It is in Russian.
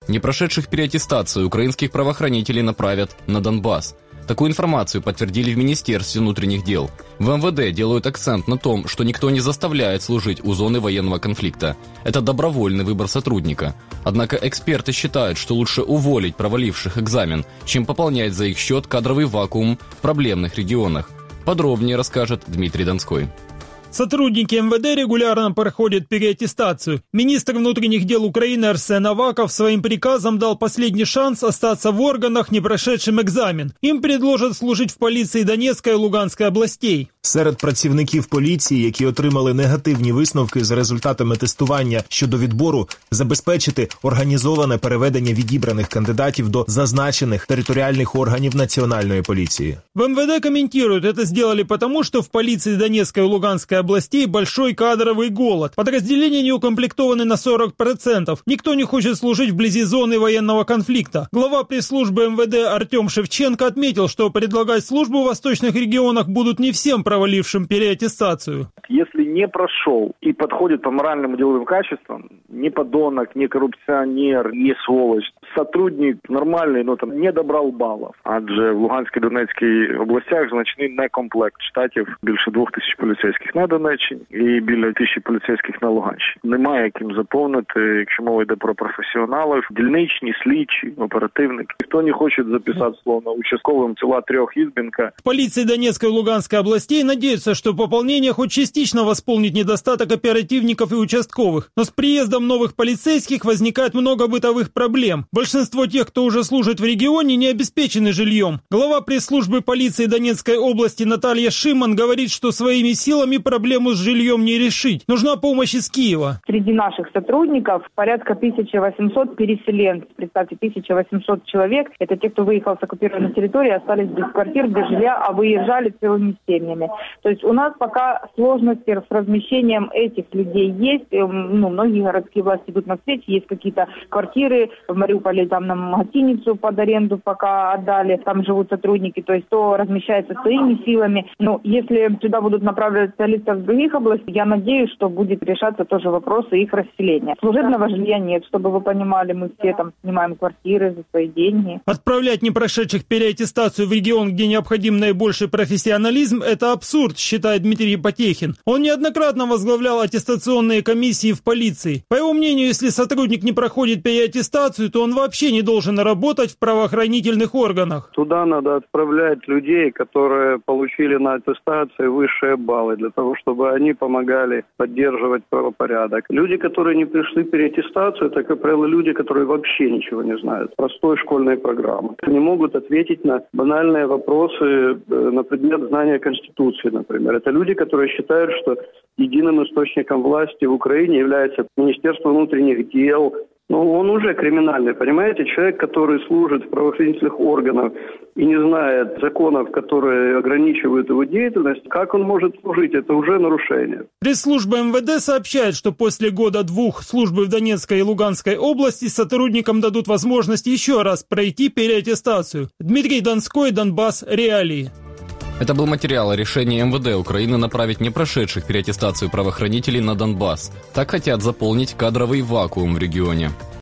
Не прошедших переаттестацию украинских правоохранителей направят на Донбасс. Такую информацию подтвердили в Министерстве внутренних дел. В МВД делают акцент на том, что никто не заставляет служить у зоны военного конфликта. Это добровольный выбор сотрудника. Однако эксперты считают, что лучше уволить проваливших экзамен, чем пополнять за их счет кадровый вакуум в проблемных регионах. Подробнее расскажет Дмитрий Донской. Сотрудники МВД регулярно проходят переаттестацию. Министр внутренних дел Украины Арсен Аваков своим приказом дал последний шанс остаться в органах, не прошедшим экзамен. Им предложат служить в поліції Донецької і Луганської областей. Серед працівників поліції, які отримали негативні висновки за результатами тестування щодо відбору, забезпечити організоване переведення відібраних кандидатів до зазначених територіальних органів Національної поліції. В МВД комментируют, это сделали потому, что в полиции Донецкой и Луганской областей большой кадровый голод. Подразделения не укомплектованы на 40%. Никто не хочет служить вблизи зоны военного конфликта. Глава пресс-службы МВД Артем Шевченко отметил, что предлагать службу в восточных регионах будут не всем провалившим переаттестацию. Если не прошел и подходит по моральным и деловым качествам, не подонок, не коррупционер, не сволочь, сотрудник нормальний, но там не добрав балів. Адже в Луганській, Донецькій областях значний некомплект штатів, більше 2000 поліцейських на Донеччині і біля 1000 поліцейських на Луганщині. Немає яким заповнити, якщо мова йде про професіоналів, дільничні, слідчі, оперативники. Ніхто не хоче записати словно участковым ціла трьохізбінка. В полиции Донецкой и Луганской областей надеются, что пополнение хоть частично восполнит недостаток оперативников и участковых. Но с приездом новых полицейских возникает много бытовых проблем. Большинство тех, кто уже служит в регионе, не обеспечены жильем. Глава пресс-службы полиции Донецкой области Наталья Шиман говорит, что своими силами проблему с жильем не решить. Нужна помощь из Киева. Среди наших сотрудников порядка 1800 переселенцев. Представьте, 1800 человек. Это те, кто выехал с оккупированной территории, остались без квартир, без жилья, а выезжали целыми семьями. То есть у нас пока сложности с размещением этих людей есть. Многие городские власти идут навстречу. Есть какие-то квартиры в Мариуполе, там нам гостиницу под аренду пока отдали. Там живут сотрудники. То есть то размещается своими силами. Но если сюда будут направлять специалистов с других областей, я надеюсь, что будет решаться тоже вопросы их расселения. Служебного жилья нет, чтобы вы понимали, мы все там снимаем квартиры за свои деньги. Отправлять не прошедших переаттестацию в регион, где необходим наибольший профессионализм, это абсурд, считает Дмитрий Потехин. Он неоднократно возглавлял аттестационные комиссии в полиции. По его мнению, если сотрудник не проходит переаттестацию, то он вообще не должен работать в правоохранительных органах. Туда надо отправлять людей, которые получили на аттестации высшие баллы, для того, чтобы они помогали поддерживать правопорядок. Люди, которые не пришли в переаттестацию, это, как правило, люди, которые вообще ничего не знают. Простой школьной программы. Не могут ответить на банальные вопросы на предмет знания Конституции, например. Это люди, которые считают, что единым источником власти в Украине является Министерство внутренних дел. Он уже криминальный, понимаете? Человек, который служит в правоохранительных органах и не знает законов, которые ограничивают его деятельность, как он может служить? Это уже нарушение. Пресс-служба МВД сообщает, что после года-двух службы в Донецкой и Луганской области сотрудникам дадут возможность еще раз пройти переаттестацию. Дмитрий Донской, Донбасс, реалии. Это был материал о решении МВД Украины направить не прошедших переаттестацию правоохранителей на Донбасс. Так хотят заполнить кадровый вакуум в регионе.